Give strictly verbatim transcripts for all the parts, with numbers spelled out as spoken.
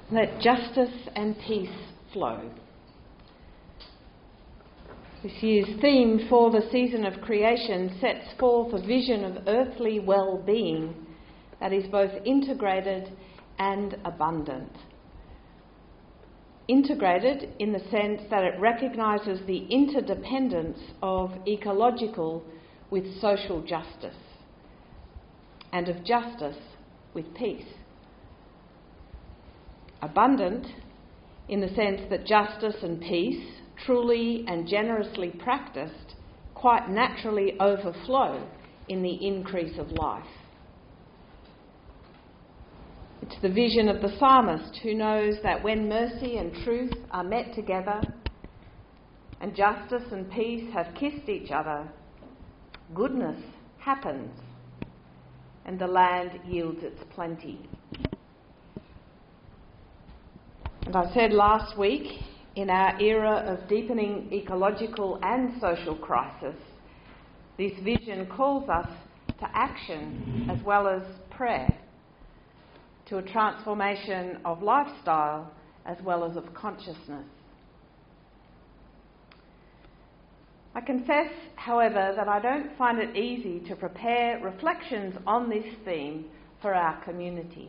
Let justice and peace flow. This year's theme for the season of creation sets forth a vision of earthly well-being that is both integrated and abundant. Integrated in the sense that it recognises the interdependence of ecological with social justice, and of justice with peace. Abundant in the sense that justice and peace, truly and generously practiced, quite naturally overflow in the increase of life. It's the vision of the psalmist who knows that when mercy and truth are met together and justice and peace have kissed each other, goodness happens and the land yields its plenty. And I said last week, in our era of deepening ecological and social crisis, this vision calls us to action as well as prayer, to a transformation of lifestyle as well as of consciousness. I confess, however, that I don't find it easy to prepare reflections on this theme for our community.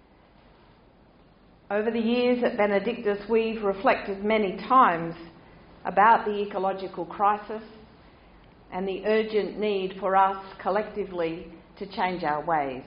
Over the years at Benedictus, we've reflected many times about the ecological crisis and the urgent need for us collectively to change our ways.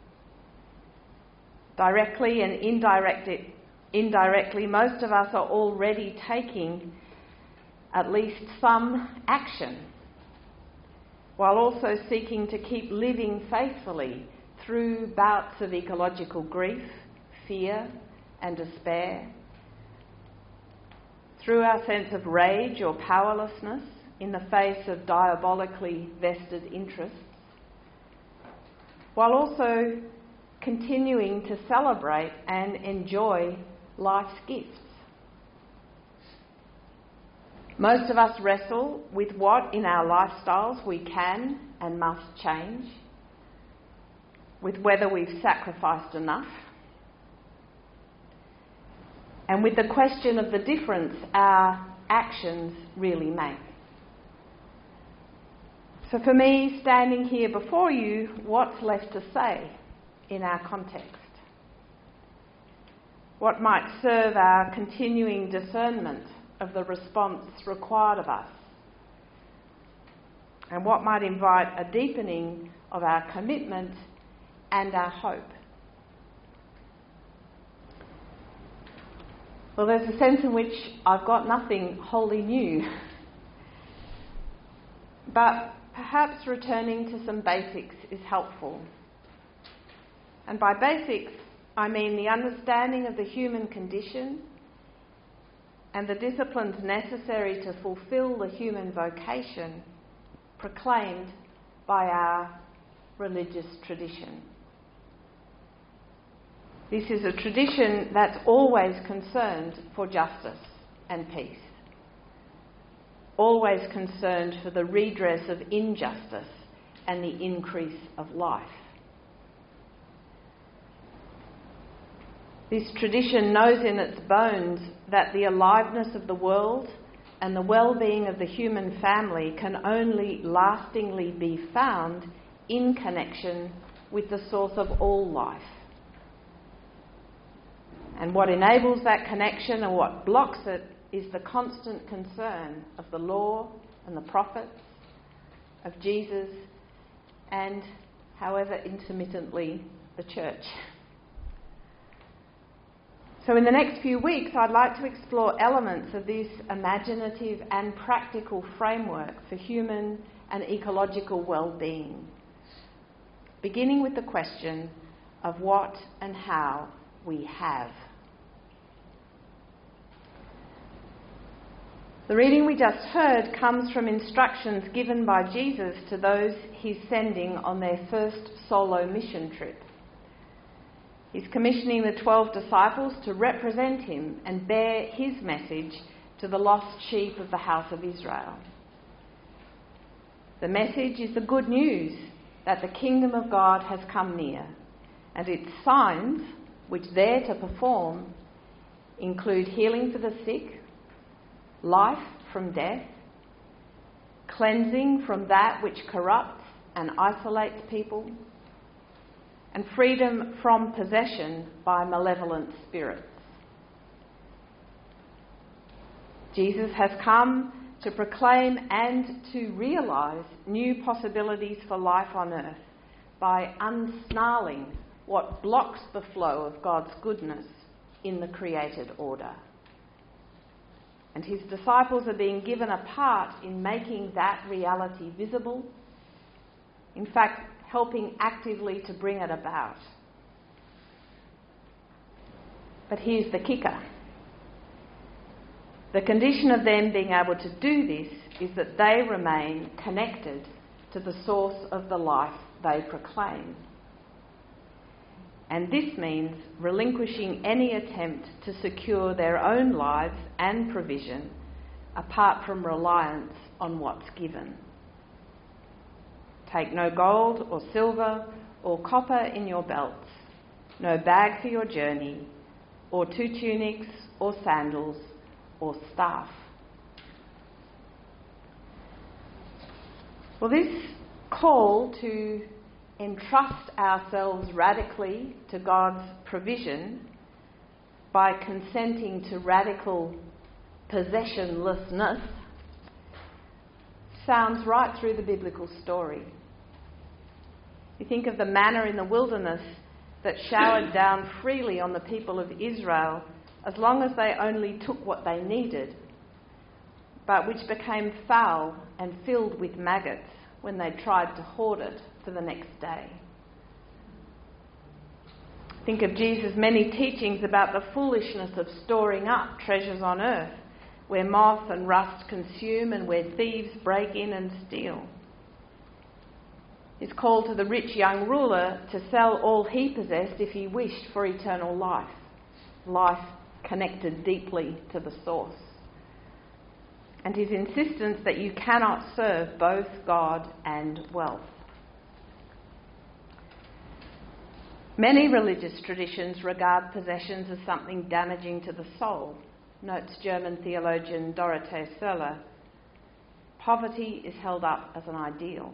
Directly and indirectly, indirectly, most of us are already taking at least some action, while also seeking to keep living faithfully through bouts of ecological grief, fear, and despair, through our sense of rage or powerlessness in the face of diabolically vested interests, while also continuing to celebrate and enjoy life's gifts. Most of us wrestle with what in our lifestyles we can and must change, with whether we've sacrificed enough, and with the question of the difference our actions really make. So for me, standing here before you, what's left to say in our context? What might serve our continuing discernment of the response required of us? And what might invite a deepening of our commitment and our hope? Well, there's a sense in which I've got nothing wholly new. But perhaps returning to some basics is helpful. And by basics, I mean the understanding of the human condition and the disciplines necessary to fulfil the human vocation proclaimed by our religious tradition. This is a tradition that's always concerned for justice and peace, always concerned for the redress of injustice and the increase of life. This tradition knows in its bones that the aliveness of the world and the well-being of the human family can only lastingly be found in connection with the source of all life. And what enables that connection and what blocks it is the constant concern of the law and the prophets, of Jesus, and, however intermittently, the church. So in the next few weeks, I'd like to explore elements of this imaginative and practical framework for human and ecological well-being, beginning with the question of what and how we have. The reading we just heard comes from instructions given by Jesus to those he's sending on their first solo mission trip. He's commissioning the twelve disciples to represent him and bear his message to the lost sheep of the house of Israel. The message is the good news that the kingdom of God has come near, and its signs, which they're to perform, include healing for the sick, life from death, cleansing from that which corrupts and isolates people, and freedom from possession by malevolent spirits. Jesus has come to proclaim and to realise new possibilities for life on earth by unsnarling what blocks the flow of God's goodness in the created order. And his disciples are being given a part in making that reality visible, in fact, helping actively to bring it about. But here's the kicker. The condition of them being able to do this is that they remain connected to the source of the life they proclaim. And this means relinquishing any attempt to secure their own lives and provision apart from reliance on what's given. Take no gold or silver or copper in your belts, no bag for your journey, or two tunics or sandals or staff. Well, this call to entrust ourselves radically to God's provision by consenting to radical possessionlessness sounds right through the biblical story. You think of the manna in the wilderness that showered down freely on the people of Israel as long as they only took what they needed, but which became foul and filled with maggots when they tried to hoard it for the next day. Think of Jesus' many teachings about the foolishness of storing up treasures on earth, where moth and rust consume and where thieves break in and steal. His call to the rich young ruler to sell all he possessed if he wished for eternal life, life connected deeply to the source. And his insistence that you cannot serve both God and wealth. Many religious traditions regard possessions as something damaging to the soul, notes German theologian Dorothee Söller. Poverty is held up as an ideal.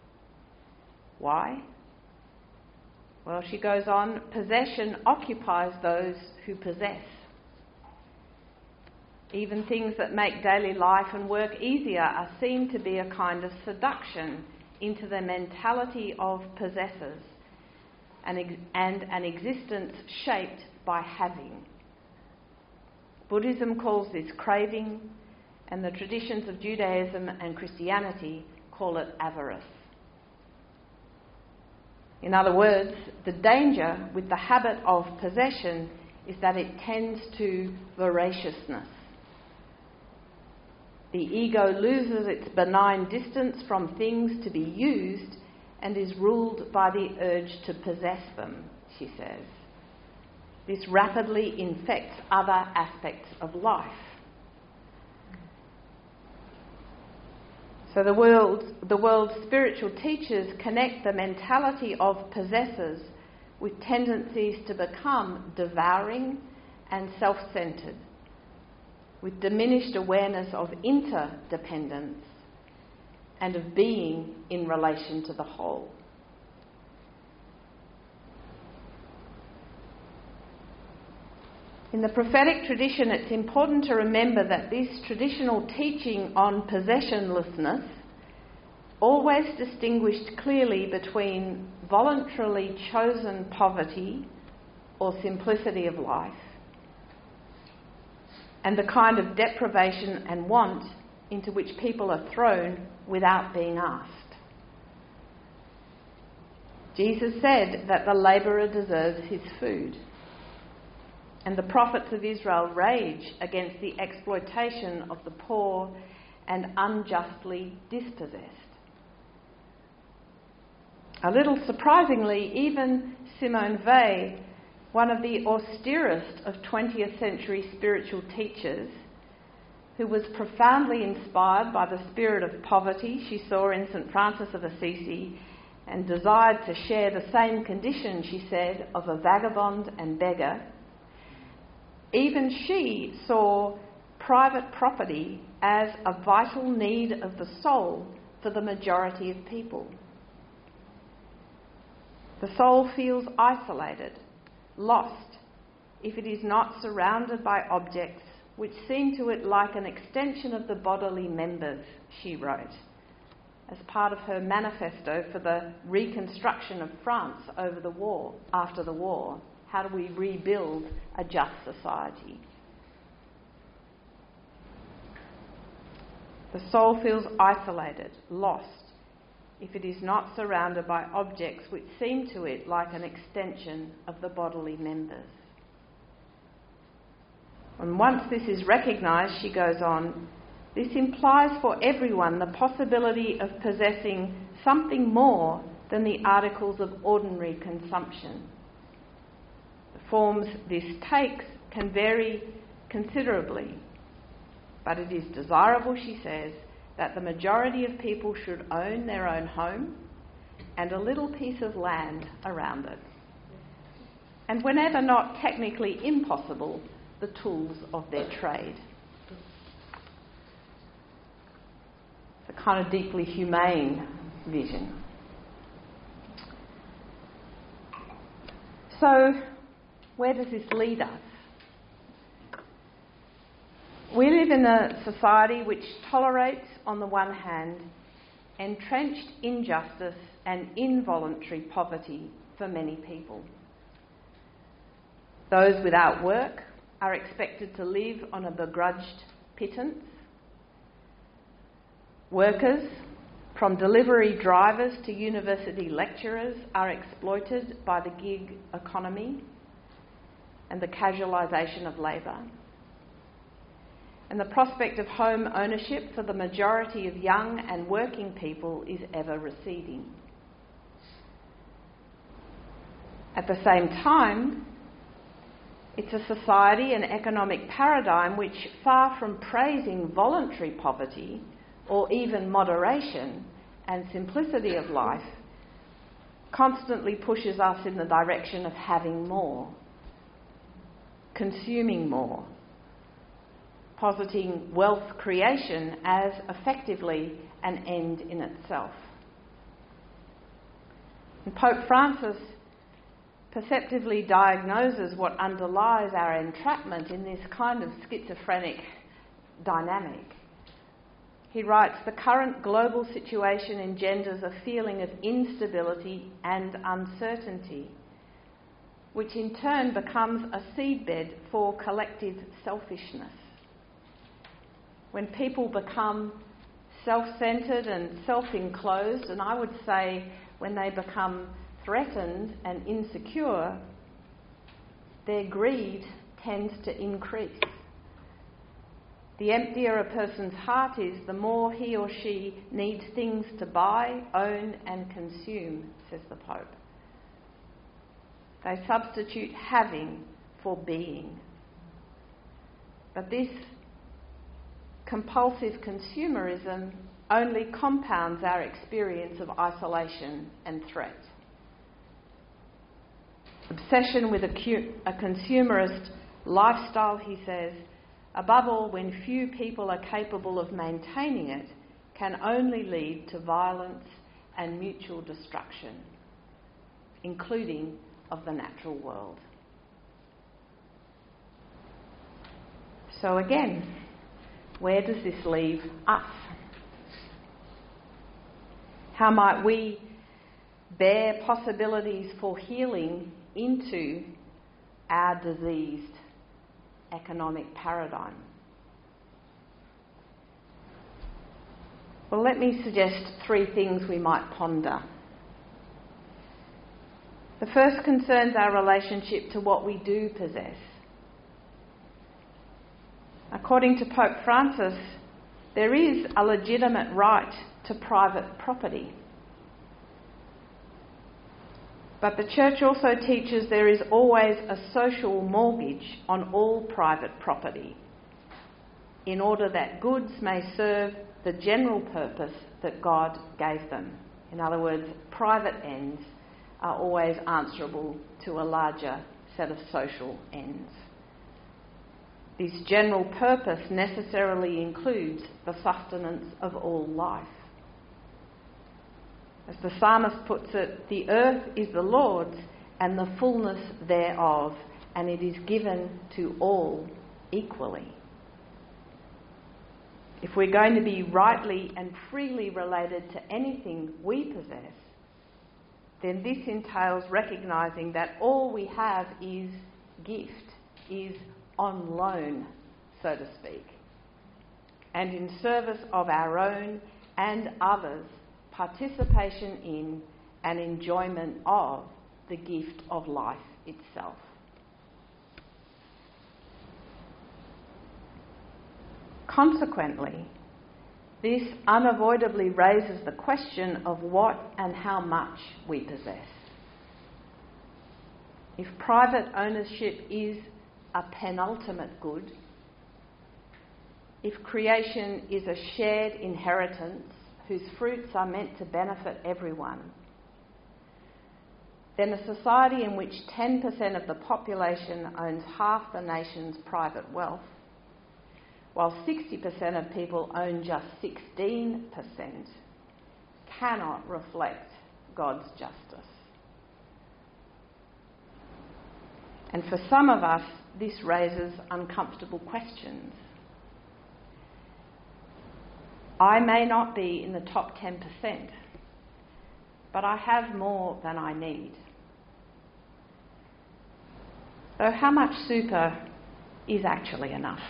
Why? Well, she goes on, possession occupies those who possess. Even things that make daily life and work easier are seen to be a kind of seduction into the mentality of possessors and, ex- and an existence shaped by having. Buddhism calls this craving, and the traditions of Judaism and Christianity call it avarice. In other words, the danger with the habit of possession is that it tends to voraciousness. The ego loses its benign distance from things to be used and is ruled by the urge to possess them, she says. This rapidly infects other aspects of life. So the world, the world's spiritual teachers connect the mentality of possessors with tendencies to become devouring and self-centred, with diminished awareness of interdependence and of being in relation to the whole. In the prophetic tradition, it's important to remember that this traditional teaching on possessionlessness always distinguished clearly between voluntarily chosen poverty or simplicity of life and the kind of deprivation and want into which people are thrown without being asked. Jesus said that the labourer deserves his food, and the prophets of Israel rage against the exploitation of the poor and unjustly dispossessed. A little surprisingly, even Simone Weil, one of the austerest of twentieth century spiritual teachers, who was profoundly inspired by the spirit of poverty she saw in Saint Francis of Assisi and desired to share the same condition, she said, of a vagabond and beggar, Even she saw private property as a vital need of the soul for the majority of people. The soul feels isolated, lost, if it is not surrounded by objects which seem to it like an extension of the bodily members, she wrote, as part of her manifesto for the reconstruction of France over the war, after the war. How do we rebuild a just society? The soul feels isolated, lost, if it is not surrounded by objects which seem to it like an extension of the bodily members. And once this is recognised, she goes on, this implies for everyone the possibility of possessing something more than the articles of ordinary consumption. The forms this takes can vary considerably, but it is desirable, she says, that the majority of people should own their own home and a little piece of land around it. And whenever not technically impossible, the tools of their trade. It's a kind of deeply humane vision. So, where does this lead us? We live in a society which tolerates, on the one hand, entrenched injustice and involuntary poverty for many people. Those without work are expected to live on a begrudged pittance. Workers, from delivery drivers to university lecturers, are exploited by the gig economy and the casualisation of labour. And the prospect of home ownership for the majority of young and working people is ever receding. At the same time, it's a society and economic paradigm which, far from praising voluntary poverty or even moderation and simplicity of life, constantly pushes us in the direction of having more, consuming more, positing wealth creation as effectively an end in itself. And Pope Francis perceptively diagnoses what underlies our entrapment in this kind of schizophrenic dynamic. He writes, the current global situation engenders a feeling of instability and uncertainty, which in turn becomes a seedbed for collective selfishness. When people become self-centred and self-enclosed, and I would say when they become threatened and insecure, their greed tends to increase. The emptier a person's heart is, the more he or she needs things to buy, own and consume, says the Pope. They substitute having for being. But this compulsive consumerism only compounds our experience of isolation and threat. Obsession with a, cu- a consumerist lifestyle, he says, above all when few people are capable of maintaining it, can only lead to violence and mutual destruction, including of the natural world. So again, where does this leave us? How might we bear possibilities for healing into our diseased economic paradigm? Well, let me suggest three things we might ponder. The first concerns our relationship to what we do possess. According to Pope Francis, there is a legitimate right to private property. But the Church also teaches there is always a social mortgage on all private property, in order that goods may serve the general purpose that God gave them. In other words, private ends are always answerable to a larger set of social ends. This general purpose necessarily includes the sustenance of all life. As the psalmist puts it, the earth is the Lord's and the fullness thereof, and it is given to all equally. If we're going to be rightly and freely related to anything we possess, then this entails recognising that all we have is gift, is on loan, so to speak, and in service of our own and others' participation in and enjoyment of the gift of life itself. Consequently, this unavoidably raises the question of what and how much we possess. If private ownership is a penultimate good, if creation is a shared inheritance whose fruits are meant to benefit everyone, then a society in which ten percent of the population owns half the nation's private wealth, while sixty percent of people own just sixteen percent, cannot reflect God's justice. And for some of us, this raises uncomfortable questions. I may not be in the top ten percent, but I have more than I need. So how much super is actually enough?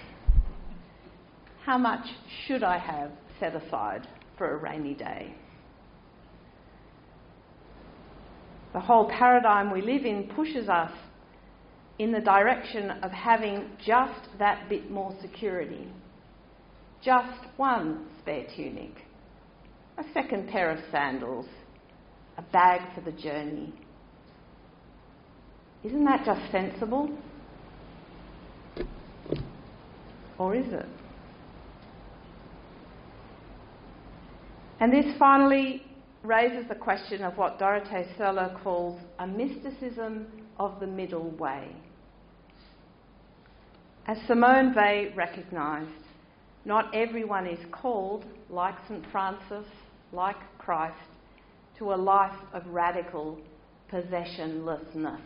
How much should I have set aside for a rainy day? The whole paradigm we live in pushes us in the direction of having just that bit more security, just one spare tunic, a second pair of sandals, a bag for the journey. Isn't that just sensible? Or is it? And this finally raises the question of what Dorothee Söller calls a mysticism of the middle way. As Simone Weil recognised, not everyone is called, like Saint Francis, like Christ, to a life of radical possessionlessness.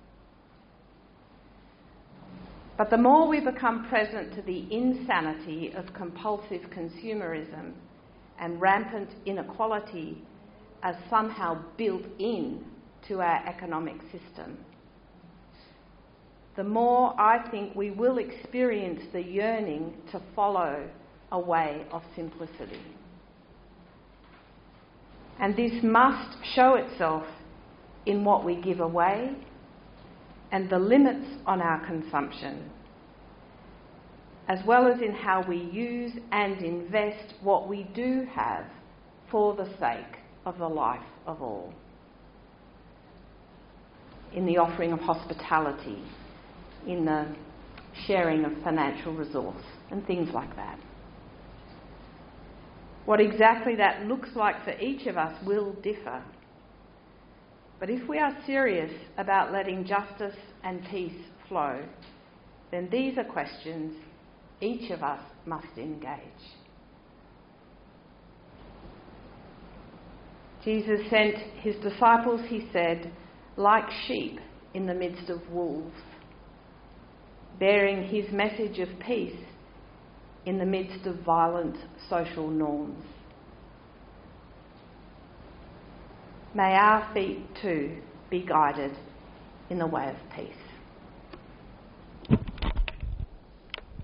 But the more we become present to the insanity of compulsive consumerism and rampant inequality as somehow built in to our economic system, the more I think we will experience the yearning to follow a way of simplicity. And this must show itself in what we give away and the limits on our consumption, as well as in how we use and invest what we do have for the sake of the life of all. In the offering of hospitality, in the sharing of financial resource, and things like that. What exactly that looks like for each of us will differ. But if we are serious about letting justice and peace flow, then these are questions each of us must engage. Jesus sent his disciples, he said, like sheep in the midst of wolves, bearing his message of peace in the midst of violent social norms. May our feet too be guided in the way of peace.